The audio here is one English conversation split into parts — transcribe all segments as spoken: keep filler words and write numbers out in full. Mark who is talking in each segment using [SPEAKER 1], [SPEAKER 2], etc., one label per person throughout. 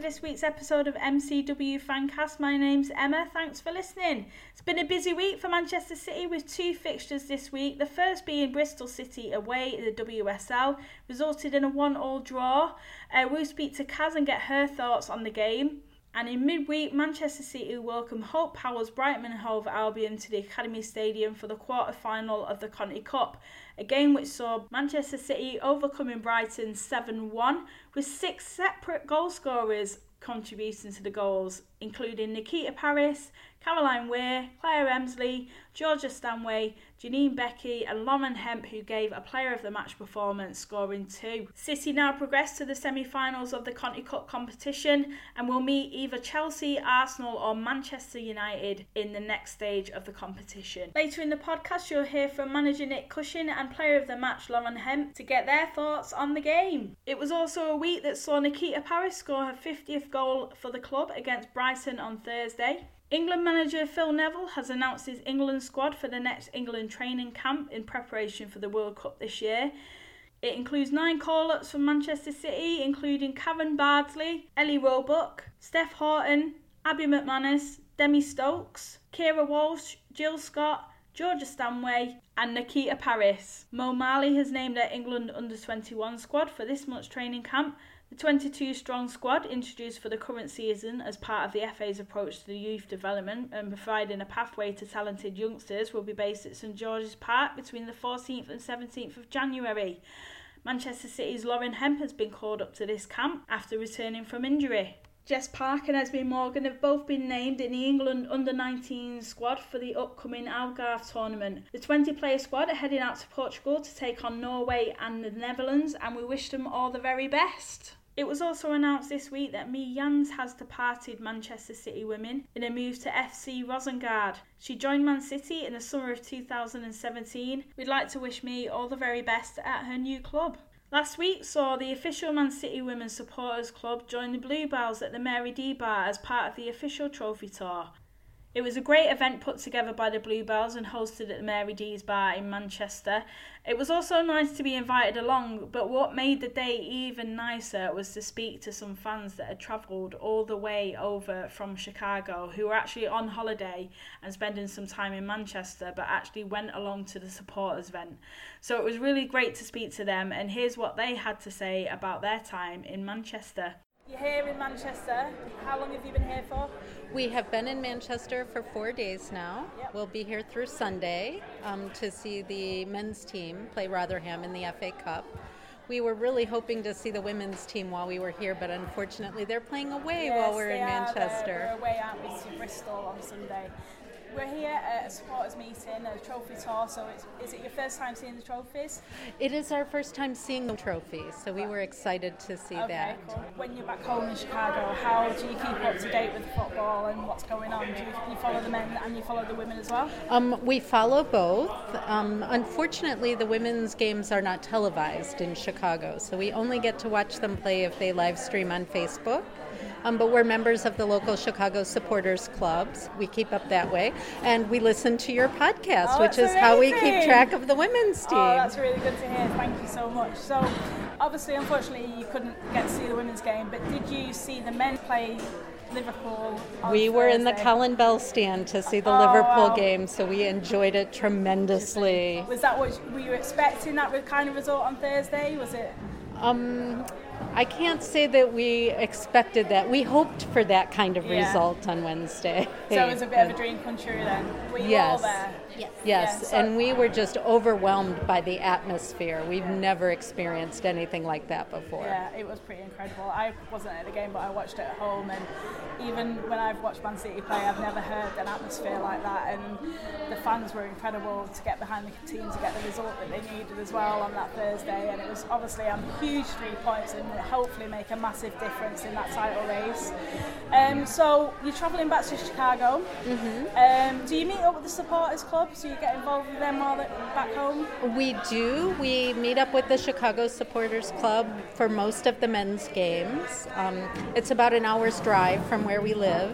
[SPEAKER 1] this week's episode of M C W Fancast. My name's Emma. Thanks for listening. It's been a busy week for Manchester City with two fixtures this week. The first being Bristol City away in the W S L, resulted in a one-all draw. Uh, we'll speak to Kaz and get her thoughts on the game. And in midweek, Manchester City welcome Hope Powell's Brighton and Hove Albion to the Academy Stadium for the quarter-final of the Conti Cup, a game which saw Manchester City overcoming Brighton seven one, with six separate goal scorers contributing to the goals, including Nikita Parris, Caroline Weir, Claire Emsley, Georgia Stanway, Janine Becky and Lauren Hemp, who gave a player of the match performance, scoring two. City now progress to the semi-finals of the Conti Cup competition and will meet either Chelsea, Arsenal or Manchester United in the next stage of the competition. Later in the podcast you'll hear from manager Nick Cushing and player of the match Lauren Hemp to get their thoughts on the game. It was also a week that saw Nikita Parris score her fiftieth goal for the club against Brighton on Thursday. England manager Phil Neville has announced his England squad for the next England training camp in preparation for the World Cup this year. It includes nine call-ups from Manchester City, including Karen Bardsley, Ellie Roebuck, Steph Horton, Abby McManus, Demi Stokes, Kira Walsh, Jill Scott, Georgia Stanway and Nikita Parris. Mo Marley has named her England under twenty-one squad for this month's training camp. The twenty-two strong squad, introduced for the current season as part of the F A's approach to the youth development and providing a pathway to talented youngsters, will be based at St George's Park between the fourteenth and seventeenth of January. Manchester City's Lauren Hemp has been called up to this camp after returning from injury. Jess Park and Esme Morgan have both been named in the England under nineteen squad for the upcoming Algarve tournament. The twenty-player squad are heading out to Portugal to take on Norway and the Netherlands, and we wish them all the very best. It was also announced this week that Mie Jans has departed Manchester City Women in a move to F C Rosengard. She joined Man City in the summer of two thousand seventeen. We'd like to wish Mie all the very best at her new club. Last week saw the official Man City Women's Supporters Club join the Bluebells at the Mary D Bar as part of the official trophy tour. It was a great event put together by the Bluebells and hosted at the Mary D's Bar in Manchester. It was also nice to be invited along, but what made the day even nicer was to speak to some fans that had travelled all the way over from Chicago, who were actually on holiday and spending some time in Manchester, but actually went along to the supporters event. So it was really great to speak to them, and here's what they had to say about their time in Manchester. You're here in Manchester. How long have you been here for?
[SPEAKER 2] We have been in Manchester for four days now.
[SPEAKER 1] Yep.
[SPEAKER 2] We'll be here through Sunday um, to see the men's team play Rotherham in the F A Cup. We were really hoping to see the women's team while we were here, but unfortunately they're playing away
[SPEAKER 1] yes,
[SPEAKER 2] while we're
[SPEAKER 1] they
[SPEAKER 2] in
[SPEAKER 1] are.
[SPEAKER 2] Manchester.
[SPEAKER 1] They're, they're away, aren't we, to Bristol on Sunday. We're here at a supporters meeting, a trophy tour, so it's, is it your first time seeing the trophies?
[SPEAKER 2] It is our first time seeing the trophies, so we were excited to see
[SPEAKER 1] okay,
[SPEAKER 2] that.
[SPEAKER 1] Cool. When you're back home in Chicago, how do you keep up to date with football and what's going on? Do you, you follow the men and you follow the women as well?
[SPEAKER 2] Um, we follow both. Um, unfortunately, the women's games are not televised in Chicago, so we only get to watch them play if they live stream on Facebook. Um, but we're members of the local Chicago Supporters Clubs. We keep up that way. And we listen to your podcast,
[SPEAKER 1] oh,
[SPEAKER 2] which is
[SPEAKER 1] amazing.
[SPEAKER 2] How we keep track of the women's team.
[SPEAKER 1] Oh, that's really good to hear. Thank you so much. So, obviously, unfortunately, you couldn't get to see the women's game, but did you see the men play Liverpool on
[SPEAKER 2] We were
[SPEAKER 1] Thursday?
[SPEAKER 2] in the Colin Bell stand to see the
[SPEAKER 1] oh,
[SPEAKER 2] Liverpool
[SPEAKER 1] wow.
[SPEAKER 2] game, so we enjoyed it tremendously.
[SPEAKER 1] Was that what were you expecting, that kind of result on Thursday? Was it?
[SPEAKER 2] Um, I can't say that we expected that. We hoped for that kind of
[SPEAKER 1] yeah.
[SPEAKER 2] result on Wednesday.
[SPEAKER 1] So it was a bit of a dream come true then. Were you
[SPEAKER 2] yes.
[SPEAKER 1] all there?
[SPEAKER 2] Yes. Yes,
[SPEAKER 1] yeah, so
[SPEAKER 2] and we were just overwhelmed by the atmosphere. We've yeah. never experienced anything like that before.
[SPEAKER 1] Yeah, it was pretty incredible. I wasn't at the game, but I watched it at home, and even when I've watched Man City play, I've never heard an atmosphere like that, and the fans were incredible to get behind the team to get the result that they needed as well on that Thursday, and it was obviously a huge three points and hopefully make a massive difference in that title race. Um, so you're travelling back to Chicago.
[SPEAKER 2] Mm-hmm.
[SPEAKER 1] Um, do you meet up with the supporters club? So you get involved with them while they're back home?
[SPEAKER 2] We do. We meet up with the Chicago Supporters Club for most of the men's games. Um, it's about an hour's drive from where we live.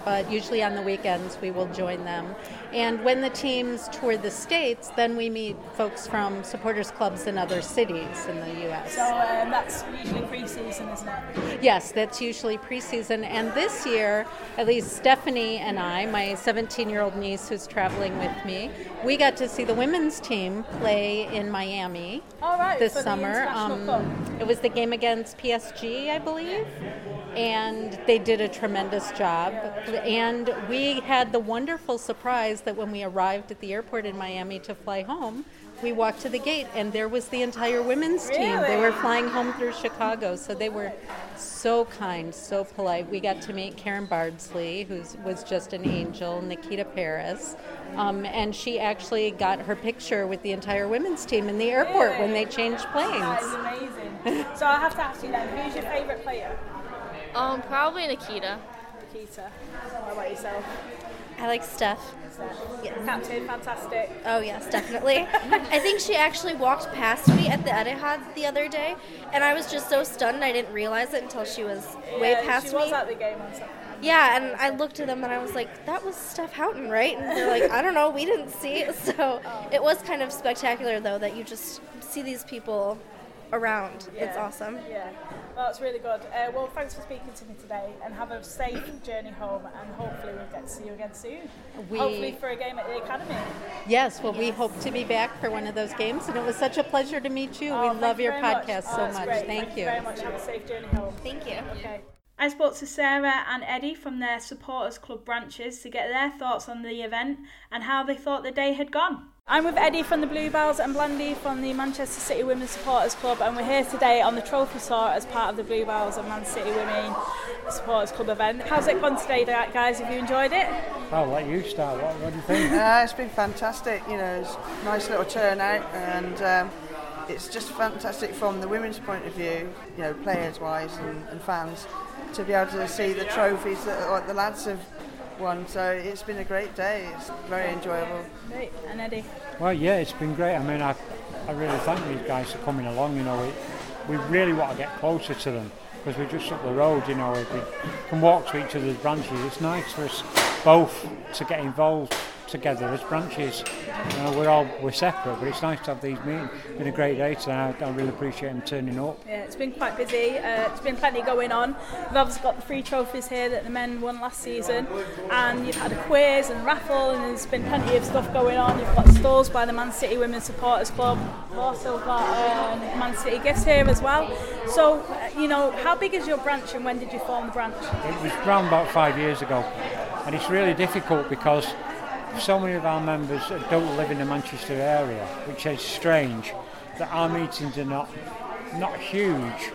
[SPEAKER 2] but usually on the weekends we will join them. And when the teams tour the States, then we meet folks from supporters clubs in other cities in the U S.
[SPEAKER 1] So um, that's usually pre-season, isn't it?
[SPEAKER 2] Yes, that's usually pre-season. And this year, at least Stephanie and I, my seventeen-year-old niece who's traveling with me, we got to see the women's team play in Miami
[SPEAKER 1] All right,
[SPEAKER 2] this
[SPEAKER 1] for
[SPEAKER 2] summer.
[SPEAKER 1] The International Cup.
[SPEAKER 2] It was the game against P S G, I believe. And they did a tremendous job. And we had the wonderful surprise that when we arrived at the airport in Miami to fly home, we walked to the gate and there was the entire women's team.
[SPEAKER 1] Really?
[SPEAKER 2] They were flying home through Chicago, so they were so kind, so polite. We got to meet Karen Bardsley, who was just an angel, Nikita Paris, um, and she actually got her picture with the entire women's team in the airport
[SPEAKER 1] Really?
[SPEAKER 2] when they changed planes.
[SPEAKER 1] That is amazing. So I have to ask you then, who's your favourite player?
[SPEAKER 3] Um, probably Nikita.
[SPEAKER 1] Nikita. What about yourself?
[SPEAKER 4] I like Steph.
[SPEAKER 1] Steph.
[SPEAKER 4] Yes.
[SPEAKER 1] Captain, fantastic.
[SPEAKER 4] Oh yes, definitely. I think she actually walked past me at the Etihad the other day, and I was just so stunned I didn't realize it until she was way
[SPEAKER 1] Yeah,
[SPEAKER 4] past
[SPEAKER 1] she was
[SPEAKER 4] me.
[SPEAKER 1] at the game on Saturday.
[SPEAKER 4] Yeah, and I looked at them and I was like, that was Steph Houghton, right? And they're like, I don't know, we didn't see it. So it was kind of spectacular, though, that you just see these people around. It's
[SPEAKER 1] Yeah.
[SPEAKER 4] awesome.
[SPEAKER 1] Yeah, well, that's really good. Uh, well, thanks for speaking to me today, and have a safe journey home, and hopefully we'll get to see you again soon.
[SPEAKER 2] We-
[SPEAKER 1] Hopefully for a game at the Academy.
[SPEAKER 2] Yes, well, we hope to be back for one of those games, and it was such a pleasure to meet you.
[SPEAKER 1] Oh,
[SPEAKER 2] we
[SPEAKER 1] thank
[SPEAKER 2] love
[SPEAKER 1] you
[SPEAKER 2] your
[SPEAKER 1] very much.
[SPEAKER 2] podcast
[SPEAKER 1] Oh,
[SPEAKER 2] so
[SPEAKER 1] that's
[SPEAKER 2] much.
[SPEAKER 1] great.
[SPEAKER 2] Thank,
[SPEAKER 1] Thank you very much. Have a safe journey home.
[SPEAKER 4] Thank you.
[SPEAKER 1] Okay. I spoke to Sarah and Eddie from their supporters club branches to get their thoughts on the event and how they thought the day had gone. I'm with Eddie from the Bluebells and Blandy from the Manchester City Women's Supporters Club, and we're here today on the Trophy Tour as part of the Bluebells and Man City Women Supporters Club event. How's it gone today, guys? Have you enjoyed it?
[SPEAKER 5] I'll let you start. What, what do you think?
[SPEAKER 6] Uh, it's been fantastic. You know, it's a nice little turnout, and um, it's just fantastic from the women's point of view. You know, players-wise and, and fans, to be able to see the trophies that like, the lads have won. So it's been a great day. It's very enjoyable.
[SPEAKER 1] Great. And Eddie?
[SPEAKER 5] Well, yeah, it's been great. I mean, I, I really thank these guys for coming along. You know, we, we really want to get closer to them because we're just up the road. You know, if we can walk to each other's branches, it's nice for us both to get involved together as branches. You know, we're all we're separate, but it's nice to have these meetings. It's been a great day today. I, I really appreciate them turning up.
[SPEAKER 1] Yeah, it's been quite busy. Uh, it's been plenty going on. We've obviously got the three trophies here that the men won last season, and you've had a quiz and raffle, and there's been plenty of stuff going on. You've got stalls by the Man City Women's Supporters Club. We've also got uh, Man City gifts here as well. So, uh, you know, how big is your branch, and when did you form the branch?
[SPEAKER 5] It was around about five years ago, and it's really difficult because so many of our members don't live in the Manchester area, which is strange that our meetings are not not huge,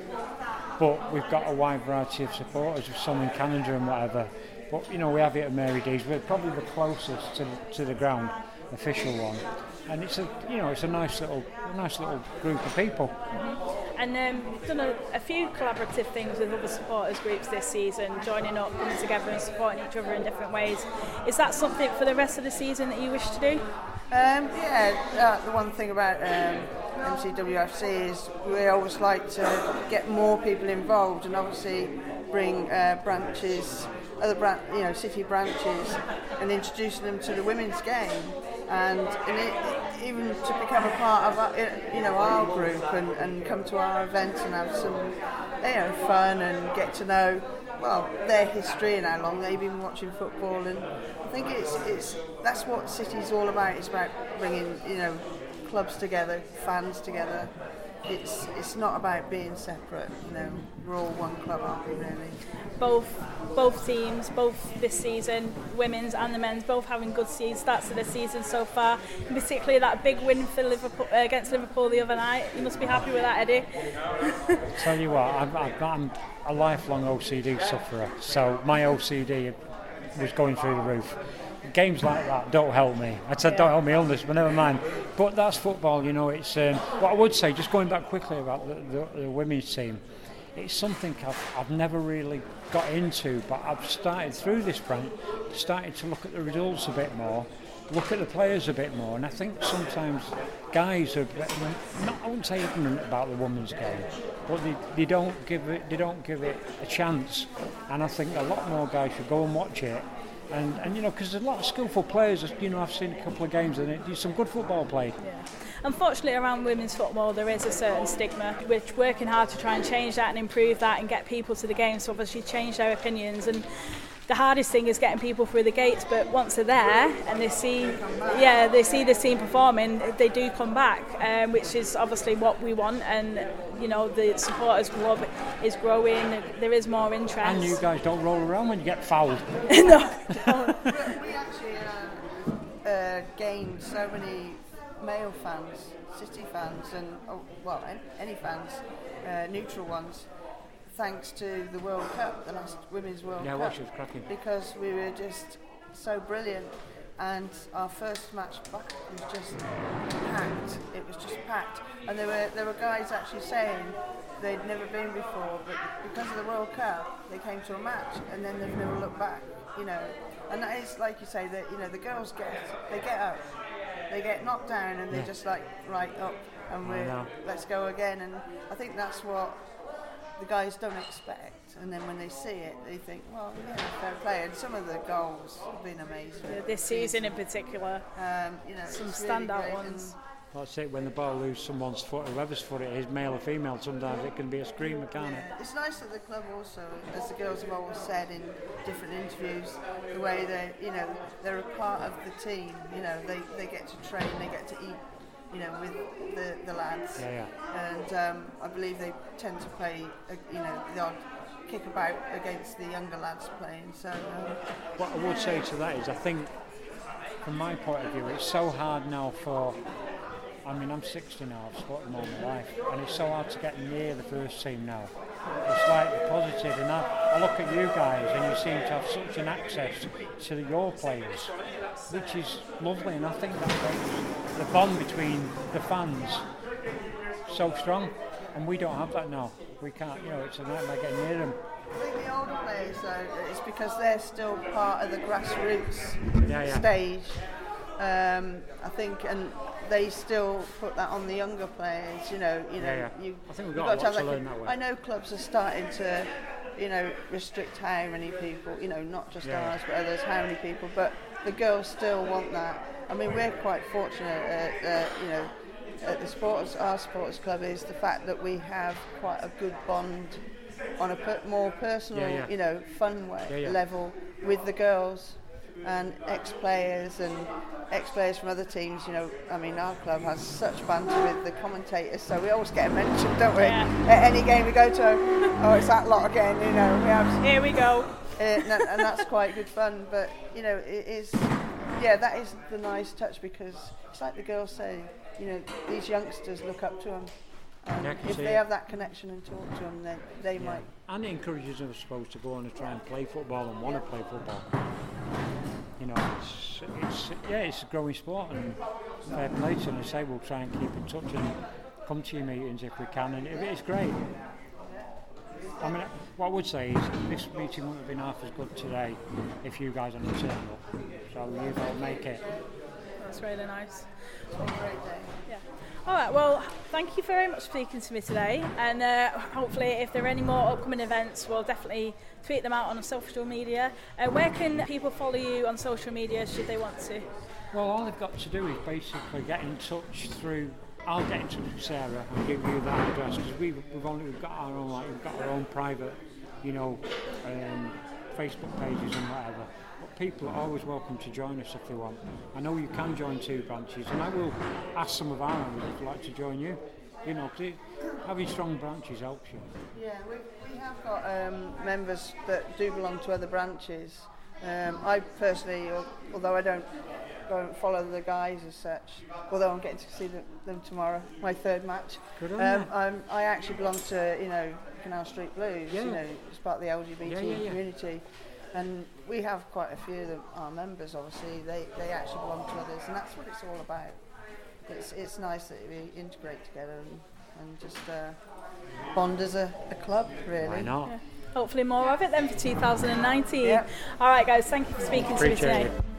[SPEAKER 5] but we've got a wide variety of supporters, some in Canada and whatever. But you know, we have it at Mary D's. We're probably the closest to the, to the ground, official one, and it's a you know it's a nice little a nice little group of people.
[SPEAKER 1] Mm-hmm. And um, you've done a, a few collaborative things with other supporters groups this season, joining up, coming together and supporting each other in different ways. Is that something for the rest of the season that you wish to do?
[SPEAKER 6] Um, yeah, uh, the one thing about um, M C W F C is we always like to get more people involved, and obviously bring uh, branches, other bran- you know, city branches, and introducing them to the women's game, and, and it, even to become a part of our, you know our group and, and come to our events and have some you know fun and get to know well their history and how long they've been watching football. And I think it's it's that's what City's all about. It's about bringing you know clubs together, fans together. It's it's not about being separate. You know, we're all one club, aren't we? Really.
[SPEAKER 1] Both both teams, both this season, women's and the men's, both having good starts to the season so far. And particularly that big win for Liverpool uh, against Liverpool the other night. You must be happy with that, Eddie.
[SPEAKER 5] Tell you what, I'm, I'm a lifelong O C D sufferer, so my O C D was going through the roof. Games like that don't help me. I said don't help me illness, but never mind. But that's football, you know. It's um, what I would say. Just going back quickly about the, the, the women's team, it's something I've, I've never really got into, but I've started through this branch, started to look at the results a bit more, look at the players a bit more, and I think sometimes guys are, not, I wouldn't say ignorant about the women's game, but they, they don't give it they don't give it a chance. And I think a lot more guys should go and watch it. And, and you know, because there's a lot of skillful players. You know, I've seen a couple of games and it, there's some good football played.
[SPEAKER 1] Yeah. Unfortunately, around women's football, there is a certain stigma. We're working hard to try and change that and improve that and get people to the games to obviously change their opinions. And the hardest thing is getting people through the gates. But once they're there and they see, yeah, they see the team performing, they do come back, um, which is obviously what we want. And you know, the supporters club is growing. There is more interest.
[SPEAKER 5] And you guys don't roll around when you get fouled.
[SPEAKER 1] No, don't.
[SPEAKER 6] we, we actually uh, uh, gained so many male fans, City fans, and oh, well, any fans, uh, neutral ones, thanks to the World Cup, the last Women's World
[SPEAKER 5] yeah,
[SPEAKER 6] Cup.
[SPEAKER 5] Yeah, well, she was cracking.
[SPEAKER 6] Because we were just so brilliant, and our first match back was just packed. It was just packed, and there were there were guys actually saying they'd never been before, but because of the World Cup, they came to a match, and then they've never looked back. You know, and that is like you say that you know the girls get they get up. They get knocked down and they're yeah. just like, right up, and we're let's go again. And I think that's what the guys don't expect. And then when they see it, they think, well, yeah, fair play. And some of the goals have been amazing.
[SPEAKER 1] Yeah, this season in particular,
[SPEAKER 6] um, you know,
[SPEAKER 1] some
[SPEAKER 6] standout
[SPEAKER 1] really ones.
[SPEAKER 5] That's it, when the ball loses someone's foot, whoever's foot it is, male or female, sometimes it can be a screamer, can't
[SPEAKER 6] yeah.
[SPEAKER 5] it?
[SPEAKER 6] It's nice that the club also, as the girls have always said in different interviews, the way they, you know, they're a part of the team, you know, they, they get to train, they get to eat, you know, with the, the lads.
[SPEAKER 5] Yeah, yeah.
[SPEAKER 6] And um, I believe they tend to play, uh, you know, the odd kick about against the younger lads playing, so... Um,
[SPEAKER 5] what I would say to that is, I think, from my point of view, it's so hard now for... I mean, I'm sixty now, I've supported them all my life, and it's so hard to get near the first team now. It's like positive, and I, I look at you guys, and you seem to have such an access to the, your players, which is lovely, and I think that makes the bond between the fans so strong, and we don't have that now. We can't, you know, it's a nightmare getting near them.
[SPEAKER 6] I think the older players, though, it's because they're still part of the grassroots
[SPEAKER 5] yeah, yeah.
[SPEAKER 6] stage. Um, I think, and they still put that on the younger players. You know, you know,
[SPEAKER 5] yeah, yeah.
[SPEAKER 6] you.
[SPEAKER 5] I think we've
[SPEAKER 6] got,
[SPEAKER 5] got,
[SPEAKER 6] got
[SPEAKER 5] to,
[SPEAKER 6] to
[SPEAKER 5] to
[SPEAKER 6] have
[SPEAKER 5] learn that way.
[SPEAKER 6] I know clubs are starting to, you know, restrict how many people. You know, not just
[SPEAKER 5] yeah.
[SPEAKER 6] ours, but others. How many people? But the girls still want that. I mean, we're quite fortunate. At, uh, you know, at the sports, our sports club is the fact that we have quite a good bond on a per- more personal,
[SPEAKER 5] yeah, yeah.
[SPEAKER 6] you know, fun way
[SPEAKER 5] yeah, yeah.
[SPEAKER 6] level with the girls and ex-players and ex-players from other teams. You know, I mean, our club has such banter with the commentators, so we always get a mention, don't we?
[SPEAKER 1] Yeah.
[SPEAKER 6] At any game we go to, oh, it's that lot again. You know, we have.
[SPEAKER 1] Here we go.
[SPEAKER 6] Uh, and, and that's quite good fun. But you know, it is. Yeah, that is the nice touch, because it's like the girls say. You know, these youngsters look up to them. Um,
[SPEAKER 5] yeah,
[SPEAKER 6] if they have that connection and talk to them, then they
[SPEAKER 5] yeah.
[SPEAKER 6] might.
[SPEAKER 5] And it encourages them, I suppose, to go on and try and play football and want
[SPEAKER 6] yeah.
[SPEAKER 5] to play football. You know, it's, it's yeah, it's a growing sport, and fair play to them. I say we'll try and keep in touch and come to your meetings if we can, and it's great. I mean, what I would say is this meeting wouldn't have been half as good today if you guys hadn't turned up. So you've got to make it.
[SPEAKER 1] That's really nice.
[SPEAKER 6] It's been a great day.
[SPEAKER 1] Yeah. All right, well, thank you very much for speaking to me today, and uh, hopefully if there are any more upcoming events, we'll definitely tweet them out on social media. Uh, where can people follow you on social media should they want to?
[SPEAKER 5] Well, all they've got to do is basically get in touch through, I'll get in touch with Sarah and give you that address, because we've, we've only we've got our own, like, we've got our own private, you know, um, Facebook pages and whatever. People are always welcome to join us if they want. I know you can join two branches, and I will ask some of our members if they'd like to join you. You know, cause it, having strong branches helps you.
[SPEAKER 6] Yeah, we, we have got um, members that do belong to other branches. Um, I personally, although I don't go and follow the guys as such, although I'm getting to see them, them tomorrow, my third match.
[SPEAKER 5] Good on
[SPEAKER 6] um,
[SPEAKER 5] you.
[SPEAKER 6] I'm, I actually belong to, you know, Canal Street Blues.
[SPEAKER 5] Yeah.
[SPEAKER 6] You know, it's part of the L G B T
[SPEAKER 5] yeah, yeah, yeah.
[SPEAKER 6] community. And we have quite a few of them, our members, obviously, they, they actually belong to others, and that's what it's all about. It's it's nice that we integrate together and, and just uh, bond as a, a club, really.
[SPEAKER 5] Why not?
[SPEAKER 1] Yeah. Hopefully more of it then for two thousand nineteen.
[SPEAKER 6] Yep.
[SPEAKER 1] All right, guys, thank you for speaking
[SPEAKER 5] Appreciate
[SPEAKER 1] to me today.
[SPEAKER 5] it.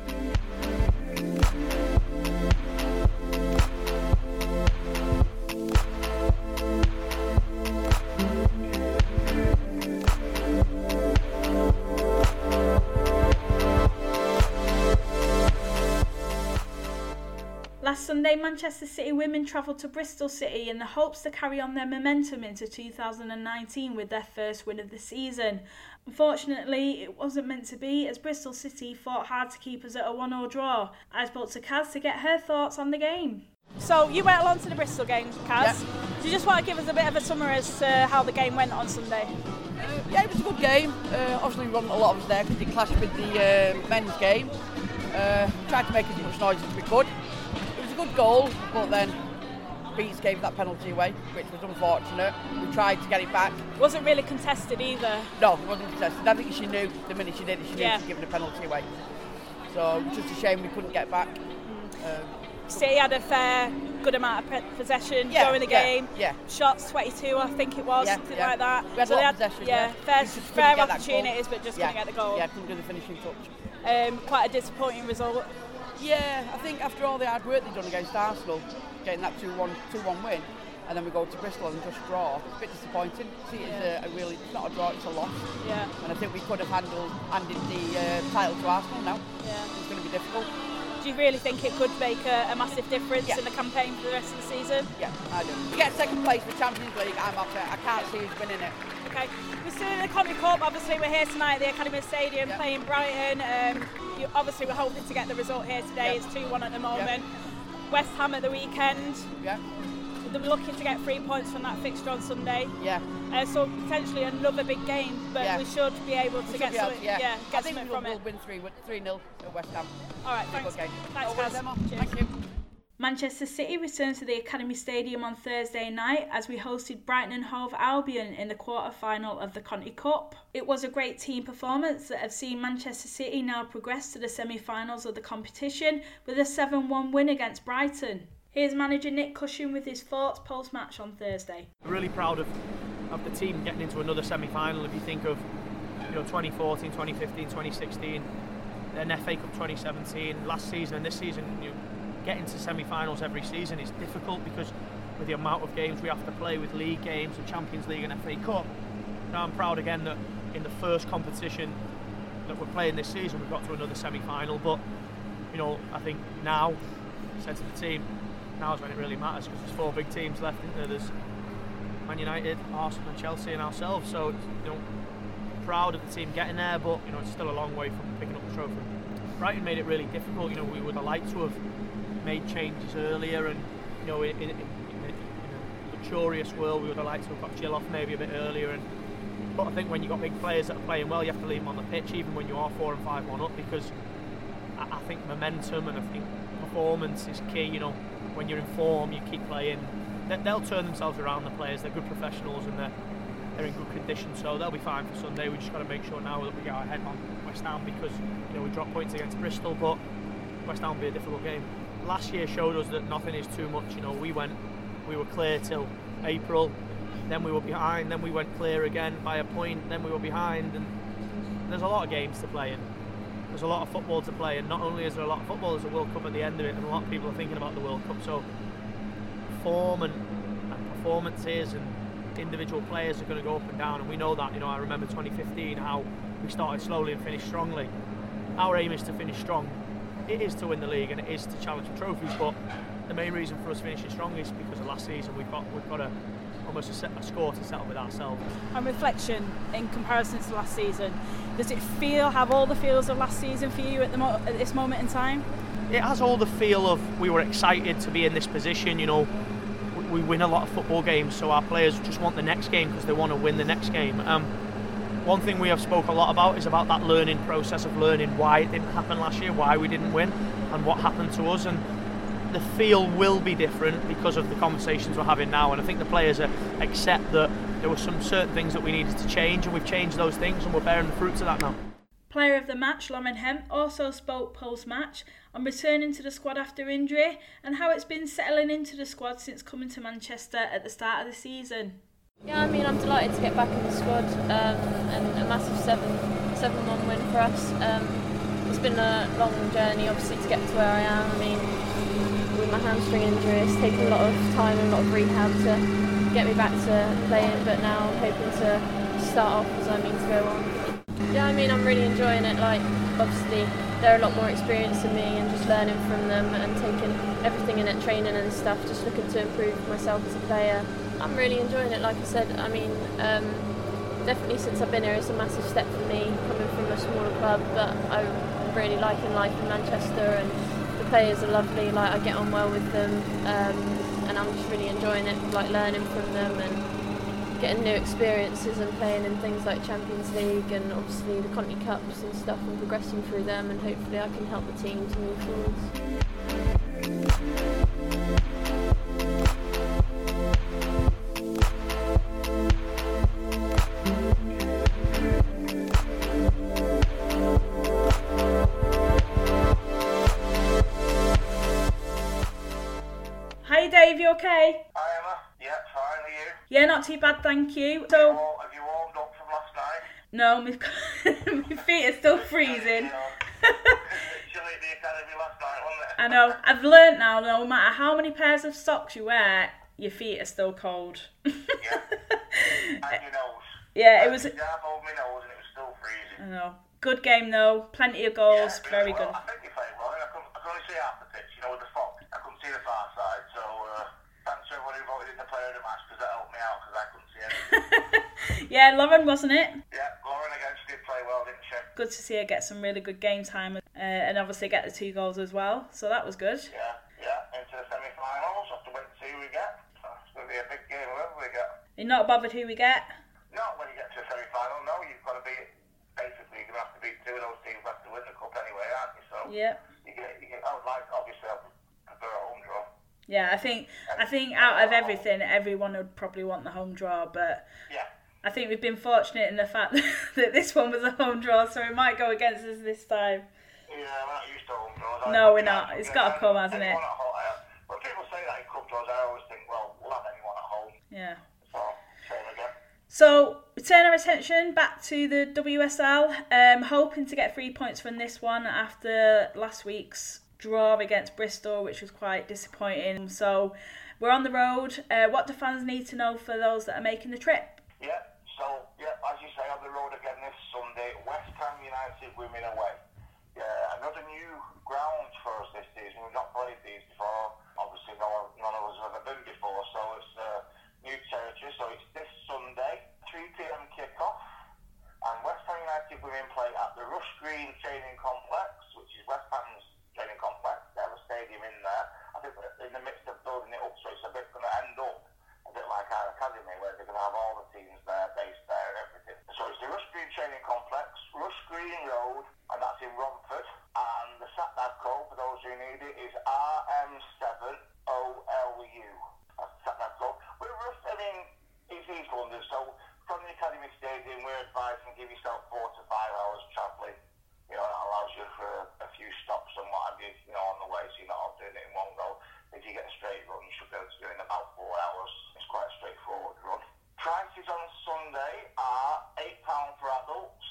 [SPEAKER 1] Last Sunday, Manchester City women travelled to Bristol City in the hopes to carry on their momentum into two thousand nineteen with their first win of the season. Unfortunately, it wasn't meant to be, as Bristol City fought hard to keep us at a one all draw. I spoke to Kaz to get her thoughts on the game. So you went along to the Bristol game, Kaz.
[SPEAKER 7] Yep.
[SPEAKER 1] Do you just want to give us a bit of a summary as to how the game went on Sunday?
[SPEAKER 7] Uh, yeah, it was a good game. Uh, obviously, we wasn't a lot of us there because it clashed with the uh, men's game. Uh, tried to make as much noise as we could. It was a good goal, but then Beats gave that penalty away, which was unfortunate. We tried to get it back.
[SPEAKER 1] Wasn't really contested either.
[SPEAKER 7] No, it wasn't contested. I think she knew the minute she did it, she knew
[SPEAKER 1] Yeah.
[SPEAKER 7] she'd given the penalty away. So it was just a shame we couldn't get back. Um,
[SPEAKER 1] City had a fair, good amount of possession
[SPEAKER 7] Yeah,
[SPEAKER 1] during the
[SPEAKER 7] yeah,
[SPEAKER 1] game.
[SPEAKER 7] yeah.
[SPEAKER 1] Shots twenty-two, I think it was,
[SPEAKER 7] Yeah,
[SPEAKER 1] something
[SPEAKER 7] yeah.
[SPEAKER 1] like that.
[SPEAKER 7] We had
[SPEAKER 1] so
[SPEAKER 7] a
[SPEAKER 1] they
[SPEAKER 7] lot
[SPEAKER 1] had,
[SPEAKER 7] of possession,
[SPEAKER 1] yeah,
[SPEAKER 7] yeah.
[SPEAKER 1] fair,
[SPEAKER 7] We just couldn't
[SPEAKER 1] fair
[SPEAKER 7] get that goal.
[SPEAKER 1] opportunities, but just
[SPEAKER 7] yeah.
[SPEAKER 1] couldn't get the goal.
[SPEAKER 7] Yeah, couldn't do the finishing touch.
[SPEAKER 1] Um, quite a disappointing result.
[SPEAKER 7] Yeah, I think after all the hard work they've done against Arsenal, getting that two one win, and then we go to Bristol and just draw, it's a bit disappointing. See, it's
[SPEAKER 1] Yeah.
[SPEAKER 7] a, a really, it's not a draw, it's a loss.
[SPEAKER 1] Yeah.
[SPEAKER 7] And I think we could have handled, handed the uh, title to Arsenal now.
[SPEAKER 1] Yeah.
[SPEAKER 7] It's going to be difficult.
[SPEAKER 1] Do you really think it could make a, a massive difference
[SPEAKER 7] Yeah.
[SPEAKER 1] in the campaign for the rest of the season?
[SPEAKER 7] Yeah, I do. To get second place for Champions League, I'm happy. I can't see us winning it.
[SPEAKER 1] Okay. We're still in the Conti Cup. Obviously, we're here tonight at the Academy Stadium
[SPEAKER 7] Yeah.
[SPEAKER 1] playing Brighton. Um, you, obviously, we're hoping to get the result here today.
[SPEAKER 7] Yeah.
[SPEAKER 1] It's two one at the moment. West Ham at the weekend.
[SPEAKER 7] Yeah,
[SPEAKER 1] They're looking to get three points from that fixture on Sunday.
[SPEAKER 7] yeah.
[SPEAKER 1] Uh, so potentially another big game, but
[SPEAKER 7] Yeah.
[SPEAKER 1] we should be able to
[SPEAKER 7] We should
[SPEAKER 1] get
[SPEAKER 7] be able
[SPEAKER 1] something,
[SPEAKER 7] to, yeah.
[SPEAKER 1] yeah,
[SPEAKER 7] I
[SPEAKER 1] get
[SPEAKER 7] think
[SPEAKER 1] something
[SPEAKER 7] we'll,
[SPEAKER 1] from
[SPEAKER 7] we'll
[SPEAKER 1] it.
[SPEAKER 7] win three three nil at West Ham.
[SPEAKER 1] All right,
[SPEAKER 7] It's a
[SPEAKER 1] thanks.
[SPEAKER 7] good game.
[SPEAKER 1] Thanks,
[SPEAKER 7] No worries,
[SPEAKER 1] Kaz.
[SPEAKER 7] Emma.
[SPEAKER 1] Cheers.
[SPEAKER 7] Thank you.
[SPEAKER 1] Manchester City returned to the Academy Stadium on Thursday night as we hosted Brighton and Hove Albion in the quarter-final of the Conti Cup. It was a great team performance that have seen Manchester City now progress to the semi-finals of the competition with a seven one win against Brighton. Here's manager Nick Cushion with his thoughts post-match on Thursday.
[SPEAKER 8] Really proud of, of the team getting into another semi-final. If you think of, you know, twenty fourteen, twenty fifteen, twenty sixteen, then F A Cup twenty seventeen, last season and this season, you know, getting to semi-finals every season is difficult because with the amount of games we have to play with league games and Champions League and F A Cup. Now I'm proud again that in the first competition that we're playing this season we've got to another semi-final, but you know, I think now, I said to the team, now is when it really matters because there's four big teams left, isn't there? There's Man United, Arsenal and Chelsea and ourselves, so you know, proud of the team getting there, but you know, it's still a long way from picking up the trophy. Brighton made it really difficult. You know, we would have liked to have made changes earlier, and you know, in, in, in, a, in a luxurious world, we would have liked to have got Jill off maybe a bit earlier. And but I think when you've got big players that are playing well, you have to leave them on the pitch, even when you are four and five one up, because I, I think momentum and I think performance is key. You know, when you're in form, you keep playing. They, they'll turn themselves around. The players, they're good professionals and they're they're in good condition, so they'll be fine for Sunday. We just got to make sure now that we get our head on West Ham because you know we dropped points against Bristol, but West Ham will be a difficult game. Last year showed us that nothing is too much. You know, we went, we were clear till April, then we were behind, then we went clear again by a point, then we were behind, and there's a lot of games to play, and there's a lot of football to play, and not only is there a lot of football, there's a World Cup at the end of it, and a lot of people are thinking about the World Cup. So form and, and performances and individual players are going to go up and down, and we know that. You know, I remember twenty fifteen how we started slowly and finished strongly. Our aim is to finish strong. It is to win the league and it is to challenge for trophies, but the main reason for us finishing strong is because of last season. We've got we've got a almost a, set, a score to settle with ourselves.
[SPEAKER 1] On reflection, in comparison to last season, does it feel have all the feels of last season for you at the mo- at this moment in time?
[SPEAKER 8] It has all the feel of we were excited to be in this position. You know, we win a lot of football games, so our players just want the next game because they want to win the next game. Um, one thing we have spoke a lot about is about that learning process of learning why it didn't happen last year, why we didn't win, and what happened to us. And the feel will be different because of the conversations we're having now. And I think the players are, accept that there were some certain things that we needed to change, and we've changed those things, and we're bearing the fruits of that now.
[SPEAKER 1] Player of the match, Lauren Hemp, also spoke post-match on returning to the squad after injury and how it's been settling into the squad since coming to Manchester at the start of the season.
[SPEAKER 3] Yeah, I mean, I'm delighted to get back in the squad, um, and a massive seven one win for us. Um, it's been a long journey, obviously, to get to where I am. I mean, with my hamstring injury, it's taken a lot of time and a lot of rehab to get me back to playing, but now I'm hoping to start off as I mean to go on. Yeah, I mean, I'm really enjoying it. Like, obviously, they're a lot more experienced than me, and just learning from them and taking everything in at training and stuff, just looking to improve myself as a player. I'm really enjoying it, like I said. I mean, um, definitely since I've been here, it's a massive step for me, coming from a smaller club, but I'm really liking life in Manchester, and the players are lovely, like, I get on well with them, um, and I'm just really enjoying it, like, learning from them and getting new experiences and playing in things like Champions League and obviously the Conti Cups and stuff, and progressing through them, and hopefully I can help the team to move forwards.
[SPEAKER 1] Hi Dave, you okay?
[SPEAKER 9] Hi Emma, yeah, fine, are you?
[SPEAKER 1] Yeah, not too bad, thank you.
[SPEAKER 9] So,
[SPEAKER 1] So,
[SPEAKER 9] have you, all, have you warmed up from last night?
[SPEAKER 1] no, my, my feet are still freezing.
[SPEAKER 9] You know, it was chilly at the academy last night, wasn't it?
[SPEAKER 1] I know, I've learnt now, no matter how many pairs of socks you wear, your feet are still cold.
[SPEAKER 9] Yeah, and your nose.
[SPEAKER 1] Yeah, it was,
[SPEAKER 9] Yeah, I hold my nose and it was still freezing.
[SPEAKER 1] I know. Good game though, plenty of goals,
[SPEAKER 9] Yeah,
[SPEAKER 1] very
[SPEAKER 9] well,
[SPEAKER 1] good.
[SPEAKER 9] I think you played well. I couldn't, I could only see half the pitch, you know, with the fog. I couldn't see the far side, so uh, thanks to everyone who voted in the player of the match, because that helped me out, because I couldn't see anything.
[SPEAKER 1] Yeah, Lauren, wasn't it?
[SPEAKER 9] Yeah, Lauren again, she did play well, didn't she?
[SPEAKER 1] Good to see her get some really good game time, uh, and obviously get the two goals as well, so that was good.
[SPEAKER 9] Yeah, yeah, into the semi-finals. Have to wait and see who we get. So it's going to be a big game, whoever we get.
[SPEAKER 1] You're not bothered who we get?
[SPEAKER 9] Not when you get to a semi-final, no, you've got to beat, basically, you're going to have to beat two of those teams who have to win the cup anyway, aren't you? So,
[SPEAKER 1] Yeah.
[SPEAKER 9] you get, you get, I would like, obviously, I would prefer a home draw.
[SPEAKER 1] Yeah, I think I think out of everything, everyone would probably want the home draw, but
[SPEAKER 9] Yeah.
[SPEAKER 1] I think we've been fortunate in the fact that this one was a home draw, so it might go against us this time.
[SPEAKER 9] Yeah, we're not used to home draws.
[SPEAKER 1] No, we're not. It's got to come, hasn't it?
[SPEAKER 9] Anyone at home, I, when people say that in cup draws, I always think, well, we'll have anyone at home.
[SPEAKER 1] Yeah.
[SPEAKER 9] So, same again.
[SPEAKER 1] So, we turn our attention back to the W S L, um, hoping to get three points from this one after last week's draw against Bristol, which was quite disappointing. So, we're on the road. Uh, what do fans need to know for those that are making the trip?
[SPEAKER 9] Yeah, so, yeah, as you say, on the road again this Sunday, West Ham United women away. Yeah, another new ground for us this season. We've not played these before. Obviously, no one, none of us have ever been before, so it's uh, new territory. So it's this Sunday, three p.m. kick-off, and West Ham United women play at the Rush Green Training Complex, which is West Ham's training complex. They have a stadium in there. I think they're in the midst of building it up, so it's a bit going to end up a bit like our academy, where they're going to have all the teams there, based there and everything. So it's the Rush Green Training Complex, Rush Green Road, and that's in Romford. And the sat-nav code, for those who need it, is R M seven O L U. That's the sat-nav code. We're rough, I mean, it's East London, so from the Academy Stadium, we're advising give yourself four to five hours travelling. You know, that allows you for a, a few stops and what have you, you know, on the way, so you're not all doing it in one go. If you get a straight run, you should be able to do it in about four hours. It's quite a straightforward run. Prices on Sunday are eight pounds for adults,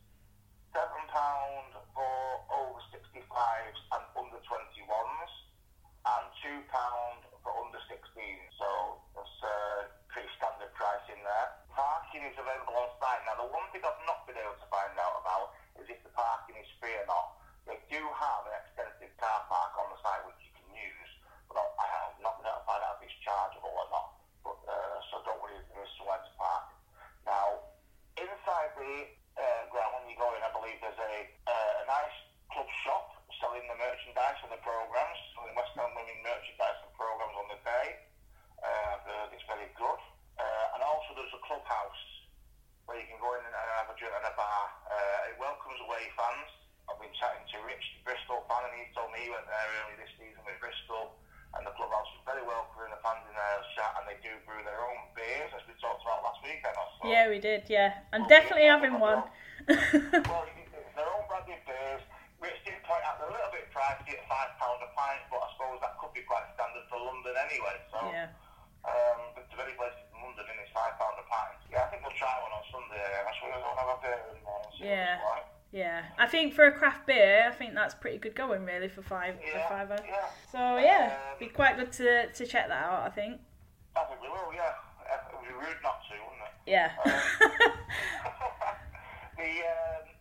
[SPEAKER 9] seven pounds for over sixty-fives and under twenty-ones, and two pounds for under sixteens. So that's a pretty standard price in there. Parking is available on site. Now, the one thing I've not been able to find out about is if the parking is free or not. They do have an extensive car park on the site which you can use, but I have not been able to find out if it's chargeable or not. But, uh, so don't worry, there is somewhere to park. Now, inside the uh, ground, when you go in, I believe there's a, uh, a nice club shop selling the merchandise and the programmes, so the West Ham Women merchandise and programmes on the day. Uh, I've heard it's very good. Uh, and also there's a clubhouse where you can go in and have a drink and a bar. Uh, it welcomes away fans. I've been chatting to Rich, the Bristol fan, and he told me he went there early this season with Bristol, and the clubhouse is very welcoming the fans in there chat, and they do brew their own beers, as we talked about last weekend. So.
[SPEAKER 1] Yeah, we did, yeah. I'm definitely having one.
[SPEAKER 9] Well, it's their own brand new beers. Rich did point out they're a little bit pricey at five pounds a pint, but I suppose that could be quite standard for London anyway. So,
[SPEAKER 1] yeah.
[SPEAKER 9] um, but the very places in London, and it's five pounds a pint. Yeah, I think we'll try one on Sunday. I suppose I'll have a beer in there and see
[SPEAKER 1] Yeah.
[SPEAKER 9] what it's like.
[SPEAKER 1] Yeah, I think for a craft beer, I think that's pretty good going really for five
[SPEAKER 9] Yeah,
[SPEAKER 1] for five hours.
[SPEAKER 9] yeah.
[SPEAKER 1] So yeah,
[SPEAKER 9] Um,
[SPEAKER 1] be quite good to to check that out. I think.
[SPEAKER 9] I think we will, yeah. It would be rude not to, wouldn't it?
[SPEAKER 1] Yeah.
[SPEAKER 9] Um, the um,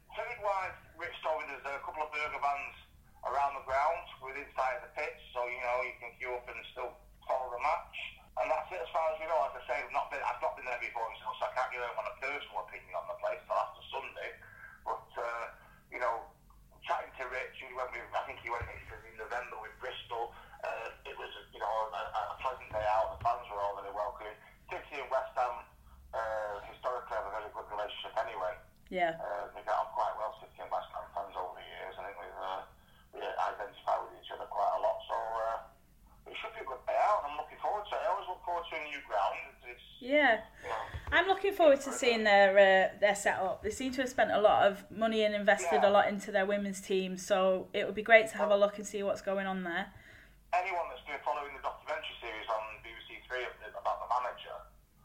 [SPEAKER 9] food-wise, Rich told me there's a couple of burger vans around the ground with inside the pitch, so you know you can queue up and still follow the match. And that's it as far as we know. As I say, I've not been, I've not been there before myself, so I can't give anyone a personal opinion on the place till after Sunday. But uh, you know, chatting to Rich, he went with, I think he went in November with Bristol. Uh, it was, you know, a, a pleasant day out. The fans were all very welcoming. City and West Ham uh, historically have a very good relationship anyway.
[SPEAKER 1] Yeah.
[SPEAKER 9] Uh, they get on quite well, City and West Ham fans over the years. I think we've uh, we identify with each other quite a lot, so. Uh, It should be a good day out. I'm looking forward to it. I always look forward to a new ground. It's,
[SPEAKER 1] yeah.
[SPEAKER 9] You know,
[SPEAKER 1] I'm looking forward to seeing their uh, their setup. They seem to have spent a lot of money and invested
[SPEAKER 9] yeah.
[SPEAKER 1] a lot into their women's team, so it would be great to have a look and see what's going on there.
[SPEAKER 9] Anyone that's been following the documentary series on B B C Three about the manager,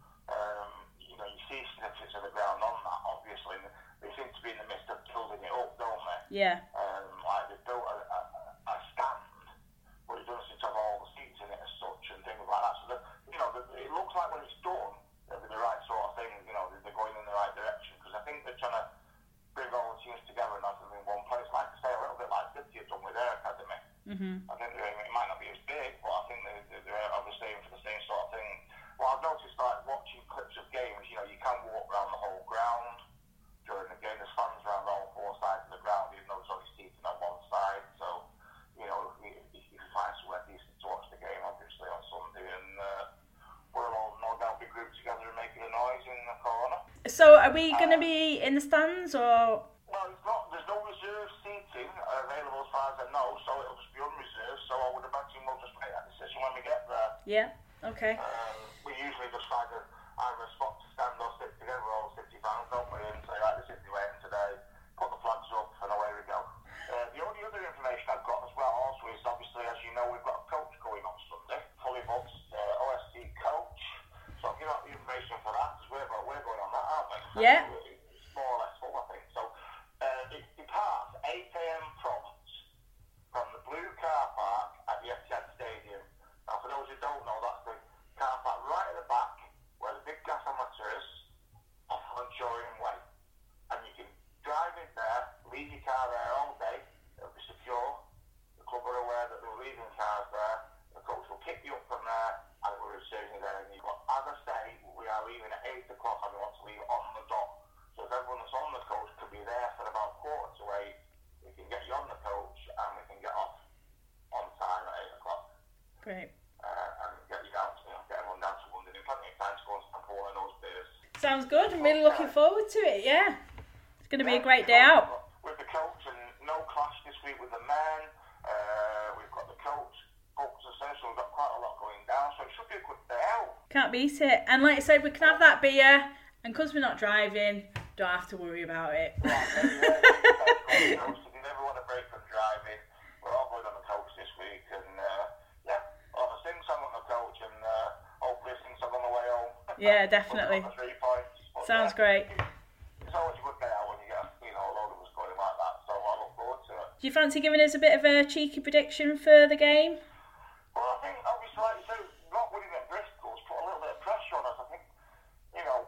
[SPEAKER 9] um, you know, you see snippets of the ground on that, obviously. They seem to be in the midst of building it up, don't they?
[SPEAKER 1] Yeah.
[SPEAKER 9] Um, like they've built a, a, a stand, but it doesn't seem to have all the seats in it as such and things like that. So, the, you know, the, it looks like when it's done, it'll be the right sort of thing, you know, they're going in the right direction. Because I think they're trying to bring all the teams together and have them in one place, like I say, a little bit like City have done with their academy.
[SPEAKER 1] Mm-hmm.
[SPEAKER 9] I think it might not be as big, but I think they're, they're obviously aiming for the same sort of thing. Well, I've noticed, like, watching clips of games, you know, you can walk around the whole ground during the game. There's fans around all four sides of the ground, even though there's only seating on one side. So, you know, if you can find somewhere decent to watch the game, obviously, on Sunday, and uh, we'll all no doubt be grouped together and making a noise in the corner.
[SPEAKER 1] So, are we going to be in the stands, or...?
[SPEAKER 9] Well, it's not, there's no reserve seating available as far as I know, so it'll just be unreserved, so I would imagine we'll just make that decision when we get there.
[SPEAKER 1] Yeah, okay.
[SPEAKER 9] Um, we usually just find a, either a spot to stand or sit together, all the City fans, don't we, and say, right, this is the way in today, put the flags up, and away we go. Uh, the only other information I've got as well also is, obviously, as you know, we've got a coach going on Sunday, fully booked, uh, O S C coach, so I'll give out the information for that, because we're, we're going on that, aren't we?
[SPEAKER 1] Yeah.
[SPEAKER 9] It's more or less full, I think, so... Uh, it departs eight a.m. prompt from the blue car park at the Etihad Stadium. Now, for those who don't know, that's the car park right at the back where the big gasometer is, off Manchurian Way. And you can drive in there, leave your car there all day, it'll be secure. The club are aware that they're leaving cars there. The coach will pick you up from there, and we're returning you there. And you, as I say, we are leaving at eight o'clock, and we want to leave on the dot. So if everyone that's on the coach can be there for about quarter to eight, we can get you on the coach and we can get off on time at eight o'clock.
[SPEAKER 1] Great.
[SPEAKER 9] Uh, and get you down to, you know, get everyone down to London in plenty of time to go and sample one of those beers.
[SPEAKER 1] Sounds good. I'm really looking forward to it, yeah. It's going to be a great day out.
[SPEAKER 9] With the coach, and no clash this week with the men. Uh, we've got the coach booked as such, so we've got quite a lot going down, so it should be a good day out.
[SPEAKER 1] Can't beat it. And like I said, we can have that beer, and because we're not driving, don't have to worry about it.
[SPEAKER 9] Right, there you go. If you never want a break from driving, we're all going on the coach this week, and uh, yeah, we'll have a sing song on the coach, and uh, hopefully a sing song on the way home.
[SPEAKER 1] Yeah, definitely.
[SPEAKER 9] Three points. But,
[SPEAKER 1] sounds
[SPEAKER 9] yeah,
[SPEAKER 1] great.
[SPEAKER 9] It's always a good day out when you get, you know, a load of us going like that, so I look forward to it.
[SPEAKER 1] Do you fancy giving us a bit of a cheeky prediction for the game?
[SPEAKER 9] Well, I think, obviously, like you say, not winning at Bristol's put a little bit of pressure on us. I think, you know,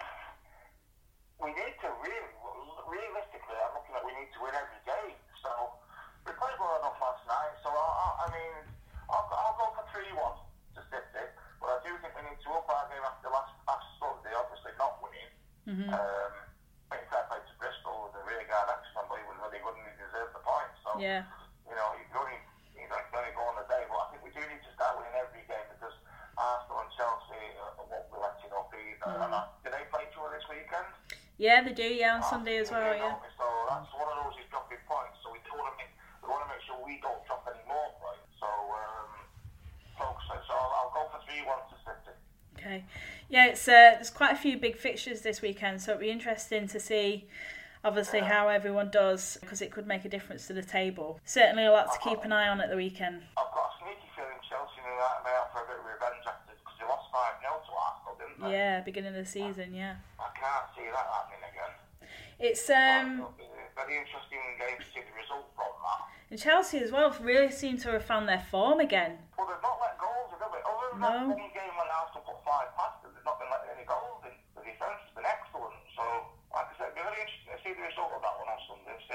[SPEAKER 9] we need to really, realistically, I'm looking at we need to win every game. So, we played well enough last night, so I, I, I mean, I'll, I'll go for three one to City, but I do think we need to up our game after last, last Sunday, obviously not winning.
[SPEAKER 1] Mm-hmm.
[SPEAKER 9] Um, I think fair play to Bristol with the rear guard action, I believe, was really good and he deserved the points. So,
[SPEAKER 1] yeah.
[SPEAKER 9] you know, you can only, you know, you can only go on a day, but I think we do need to start winning every game because Arsenal and Chelsea uh, won't be letting up either.
[SPEAKER 1] Mm.
[SPEAKER 9] And, uh, do they play each other this weekend?
[SPEAKER 1] Yeah, they do, yeah, on
[SPEAKER 9] Uh,
[SPEAKER 1] Sunday as well, yeah.
[SPEAKER 9] So that's one of those is dropping points. So we do want to make we want to make sure we don't drop any more points. So um, focus on. So I'll, I'll go for three one to City.
[SPEAKER 1] Okay, yeah, it's uh, there's quite a few big fixtures this weekend, so it'll be interesting to see, obviously,
[SPEAKER 9] Yeah.
[SPEAKER 1] how everyone does, because it could make a difference to the table. Certainly a lot to keep an eye on at the weekend.
[SPEAKER 9] I've got a sneaky feeling Chelsea may out for a bit of revenge after because they lost five nil to Arsenal, didn't they?
[SPEAKER 1] Yeah, beginning of the season, yeah.
[SPEAKER 9] I can't see that happening again.
[SPEAKER 1] It's um.
[SPEAKER 9] Well, it'll be a very interesting game to see the result from that.
[SPEAKER 1] And Chelsea as well really seem to have found their form again.
[SPEAKER 9] Well, they've not let goals, have they? Other than
[SPEAKER 1] No.
[SPEAKER 9] that one game when Arsenal put five past them, they've not been letting any goals in. The defence has been excellent. So, like I said, it'll be very interesting to see the result of that one on Sunday. See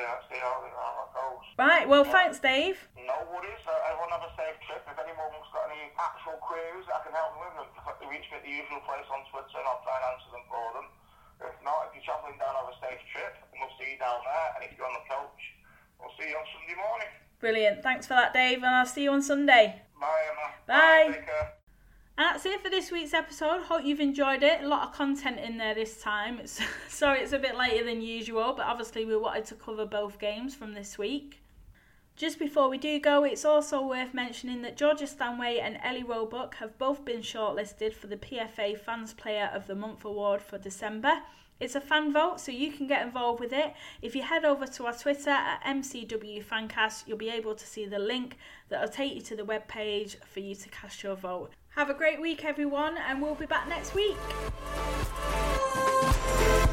[SPEAKER 1] Right, well, thanks, Dave.
[SPEAKER 9] No worries. Uh, everyone have a safe trip. If anyone's got any actual queries I can help them with, they reach me at the usual place on Twitter and I'll try and answer them for them. If not, if you're travelling down, have a safe trip and we'll see you down there. And if you're on the coach, we'll see you on Sunday morning.
[SPEAKER 1] Brilliant. Thanks for that, Dave, and I'll see you on Sunday.
[SPEAKER 9] Bye, Emma.
[SPEAKER 1] Bye.
[SPEAKER 9] Bye. Take care.
[SPEAKER 1] And that's it for this week's episode. Hope you've enjoyed it. A lot of content in there this time. It's, sorry it's a bit later than usual, but obviously we wanted to cover both games from this week. Just before we do go, it's also worth mentioning that Georgia Stanway and Ellie Roebuck have both been shortlisted for the P F A Fans Player of the Month award for December. It's a fan vote, so you can get involved with it. If you head over to our Twitter at M C W Fancast, you'll be able to see the link that will take you to the webpage for you to cast your vote. Have a great week, everyone, and we'll be back next week.